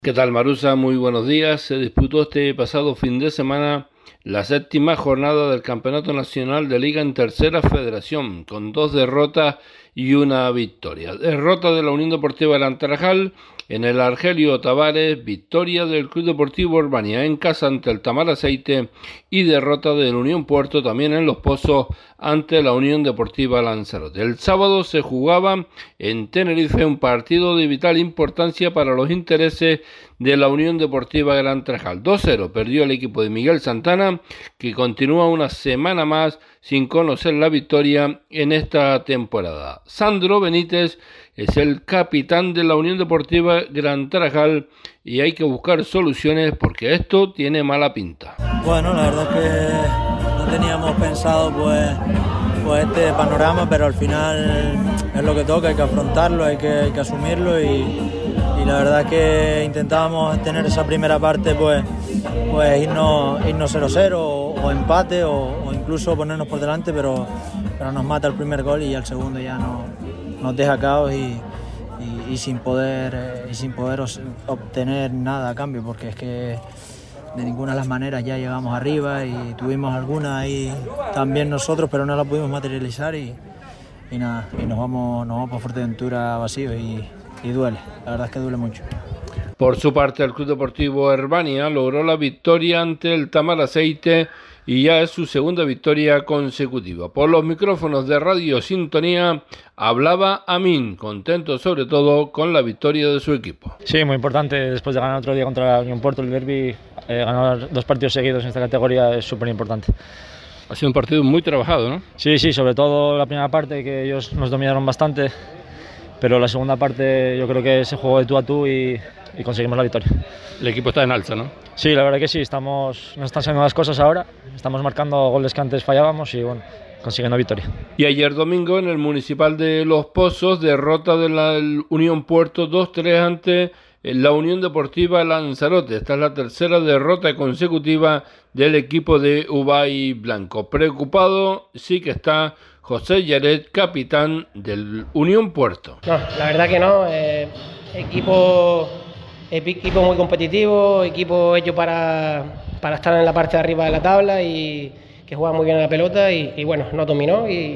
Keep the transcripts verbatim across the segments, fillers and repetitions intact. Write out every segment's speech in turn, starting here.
¿Qué tal, Marusa? Muy buenos días. Se disputó este pasado fin de semana la séptima jornada del Campeonato Nacional de Liga en Tercera Federación, con dos derrotas y una victoria. Derrota de la Unión Deportiva del Antarajal en el Argelio Tavares, victoria del Club Deportivo Urbania en casa ante el Tamaraceite y derrota de la Unión Puerto también en Los Pozos ante la Unión Deportiva Lanzarote. El sábado se jugaba en Tenerife un partido de vital importancia para los intereses de la Unión Deportiva Gran Tarajal. dos cero perdió el equipo de Miguel Santana, que continúa una semana más sin conocer la victoria en esta temporada. Sandro Benítez es el capitán de la Unión Deportiva Gran Tarajal y hay que buscar soluciones porque esto tiene mala pinta. Bueno, la verdad es que no teníamos pensado pues, pues este panorama, pero al final es lo que toca, hay que afrontarlo, hay que, hay que asumirlo y, y la verdad es que intentábamos tener esa primera parte pues, pues irnos, irnos cero cero o, o empate o, o incluso ponernos por delante, pero, pero nos mata el primer gol y al segundo ya no, nos deja caos y, y, y sin poder, eh, y sin poder obtener nada a cambio, porque es que de ninguna de las maneras ya llegamos arriba y tuvimos alguna ahí también nosotros, pero no la pudimos materializar y, y nada, y nos vamos, nos vamos para Fuerteventura vacíos y, y duele, la verdad es que duele mucho. Por su parte, el Club Deportivo Urbania logró la victoria ante el Tamaraceite y ya es su segunda victoria consecutiva. Por los micrófonos de Radio Sintonía hablaba Amin, contento sobre todo con la victoria de su equipo. Sí, muy importante, después de ganar otro día contra la Unión Puerto, el derbi, eh, ganar dos partidos seguidos en esta categoría es súper importante. Ha sido un partido muy trabajado, ¿no? Sí, sí, sobre todo la primera parte, que ellos nos dominaron bastante, pero la segunda parte yo creo que se jugó de tú a tú y, y conseguimos la victoria. El equipo está en alza, ¿no? Sí, la verdad que sí, estamos, nos están saliendo las cosas ahora, estamos marcando goles que antes fallábamos y bueno, consiguiendo victoria. Y ayer domingo en el Municipal de Los Pozos, derrota de la Unión Puerto dos tres ante la Unión Deportiva Lanzarote. Esta es la tercera derrota consecutiva del equipo de Ubay Blanco. Preocupado sí que está José Yaret, capitán del Unión Puerto. No, la verdad que no, eh, equipo... equipo muy competitivo, equipo hecho para, para estar en la parte de arriba de la tabla y que juega muy bien a la pelota y, y bueno, no dominó y,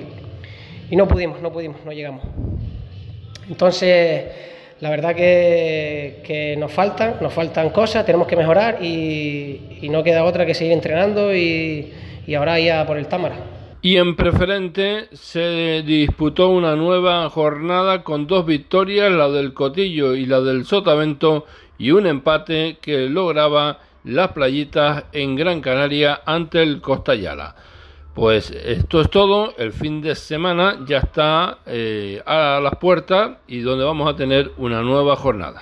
y no pudimos, no pudimos, no llegamos. Entonces, la verdad que, que nos faltan, nos faltan cosas, tenemos que mejorar y, y no queda otra que seguir entrenando y, y ahora ya por el Támara. Y en preferente se disputó una nueva jornada con dos victorias, la del Cotillo y la del Sotavento, y un empate que lograba las Playitas en Gran Canaria ante el Costayala. Pues esto es todo, el fin de semana ya está eh, a las puertas y donde vamos a tener una nueva jornada.